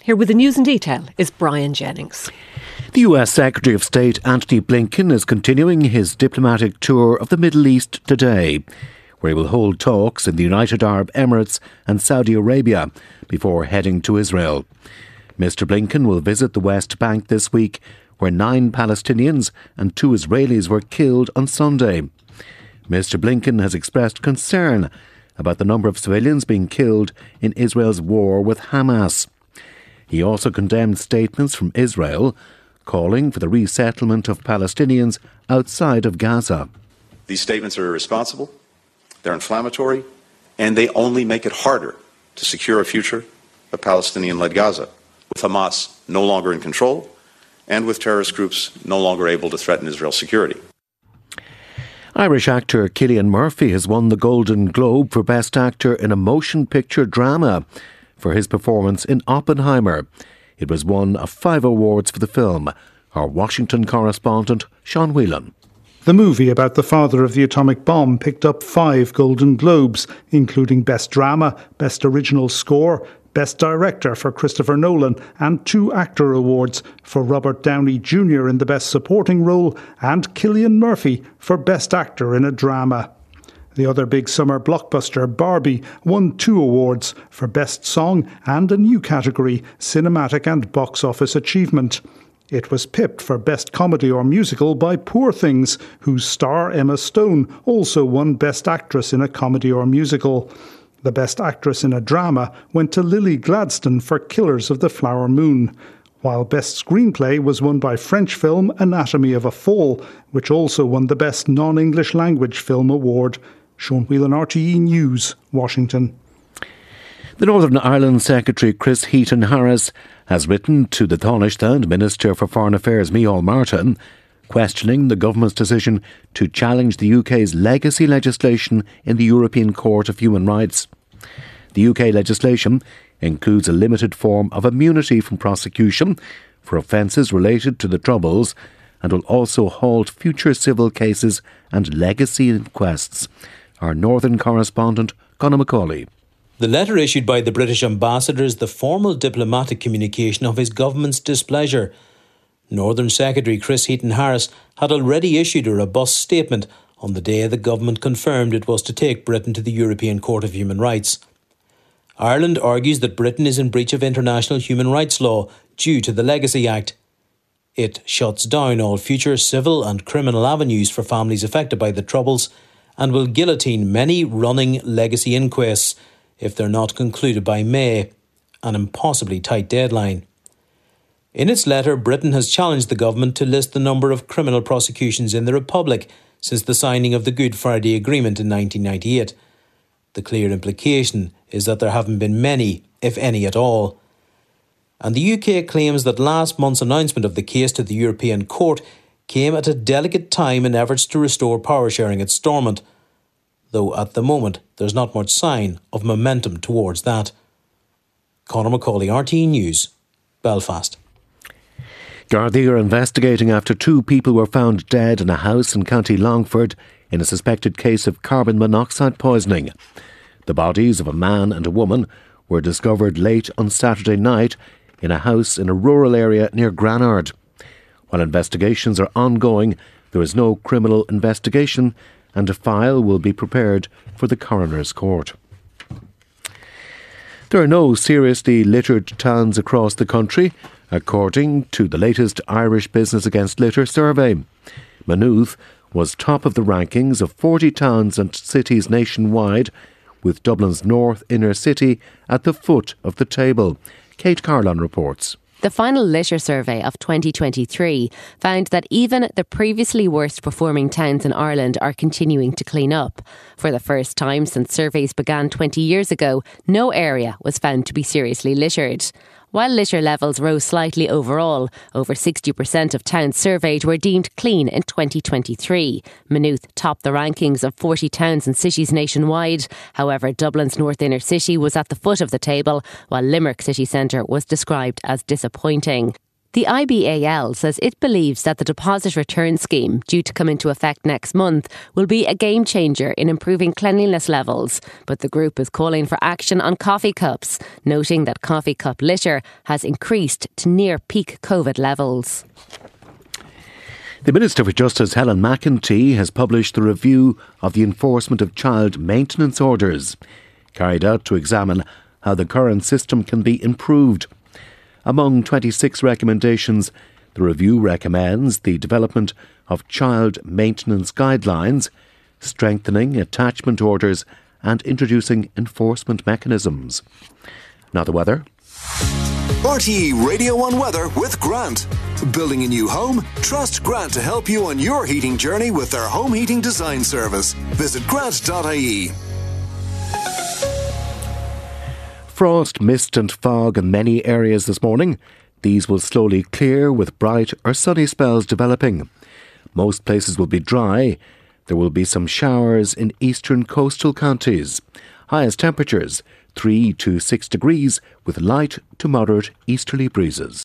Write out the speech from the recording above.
Here with the news in detail is Brian Jennings. The US Secretary of State Antony Blinken is continuing his diplomatic tour of the Middle East today, where he will hold talks in the United Arab Emirates and Saudi Arabia before heading to Israel. Mr. Blinken will visit the West Bank this week, where 9 Palestinians and 2 Israelis were killed on Sunday. Mr. Blinken has expressed concern about the number of civilians being killed in Israel's war with Hamas. He also condemned statements from Israel calling for the resettlement of Palestinians outside of Gaza. These statements are irresponsible, they're inflammatory, and they only make it harder to secure a future of Palestinian-led Gaza, with Hamas no longer in control and with terrorist groups no longer able to threaten Israel's security. Irish actor Cillian Murphy has won the Golden Globe for Best Actor in a Motion Picture Drama for his performance in Oppenheimer. It was one of 5 awards for the film. Our Washington correspondent, Sean Whelan. The movie about the father of the atomic bomb picked up 5 Golden Globes, including Best Drama, Best Original Score, Best Director for Christopher Nolan, and 2 actor awards for Robert Downey Jr. in the Best Supporting Role and Cillian Murphy for Best Actor in a Drama. The other big summer blockbuster, Barbie, won 2 awards for Best Song and a new category, Cinematic and Box Office Achievement. It was pipped for Best Comedy or Musical by Poor Things, whose star Emma Stone also won Best Actress in a Comedy or Musical. The Best Actress in a Drama went to Lily Gladstone for Killers of the Flower Moon, while Best Screenplay was won by French film Anatomy of a Fall, which also won the Best Non-English Language Film Award. Sean Whelan, RTE News, Washington. The Northern Ireland Secretary Chris Heaton Harris has written to the Taoiseach and Minister for Foreign Affairs Micheál Martin, questioning the government's decision to challenge the UK's legacy legislation in the European Court of Human Rights. The UK legislation includes a limited form of immunity from prosecution for offences related to the Troubles and will also halt future civil cases and legacy inquests. Our Northern correspondent, Conor Macaulay. The letter issued by the British ambassador is the formal diplomatic communication of his government's displeasure. Northern Secretary Chris Heaton Harris had already issued a robust statement on the day the government confirmed it was to take Britain to the European Court of Human Rights. Ireland argues that Britain is in breach of international human rights law due to the Legacy Act. It shuts down all future civil and criminal avenues for families affected by the Troubles and will guillotine many running legacy inquests if they're not concluded by May, an impossibly tight deadline. In its letter, Britain has challenged the government to list the number of criminal prosecutions in the Republic since the signing of the Good Friday Agreement in 1998. The clear implication is that there haven't been many, if any at all. And the UK claims that last month's announcement of the case to the European Court came at a delicate time in efforts to restore power sharing at Stormont, though at the moment there's not much sign of momentum towards that. Conor Macaulay, RTE News, Belfast. Gardaí are investigating after 2 people were found dead in a house in County Longford in a suspected case of carbon monoxide poisoning. The bodies of a man and a woman were discovered late on Saturday night in a house in a rural area near Granard. While investigations are ongoing, there is no criminal investigation and a file will be prepared for the coroner's court. There are no seriously littered towns across the country, according to the latest Irish Business Against Litter survey. Maynooth was top of the rankings of 40 towns and cities nationwide, with Dublin's North Inner City at the foot of the table. Kate Carlon reports. The final litter survey of 2023 found that even the previously worst performing towns in Ireland are continuing to clean up. For the first time since surveys began 20 years ago, no area was found to be seriously littered. While litter levels rose slightly overall, over 60% of towns surveyed were deemed clean in 2023. Maynooth topped the rankings of 40 towns and cities nationwide. However, Dublin's North Inner City was at the foot of the table, while Limerick city centre was described as disappointing. The IBAL says it believes that the deposit return scheme, due to come into effect next month, will be a game changer in improving cleanliness levels. But the group is calling for action on coffee cups, noting that coffee cup litter has increased to near peak COVID levels. The Minister for Justice, Helen McEntee, has published the review of the enforcement of child maintenance orders, carried out to examine how the current system can be improved. Among 26 recommendations, the review recommends the development of child maintenance guidelines, strengthening attachment orders and introducing enforcement mechanisms. Now the weather. RTE Radio 1 weather with Grant. Building a new home? Trust Grant to help you on your heating journey with their home heating design service. Visit grant.ie. Frost, mist and fog in many areas this morning. These will slowly clear with bright or sunny spells developing. Most places will be dry. There will be some showers in eastern coastal counties. Highest temperatures 3 to 6 degrees with light to moderate easterly breezes.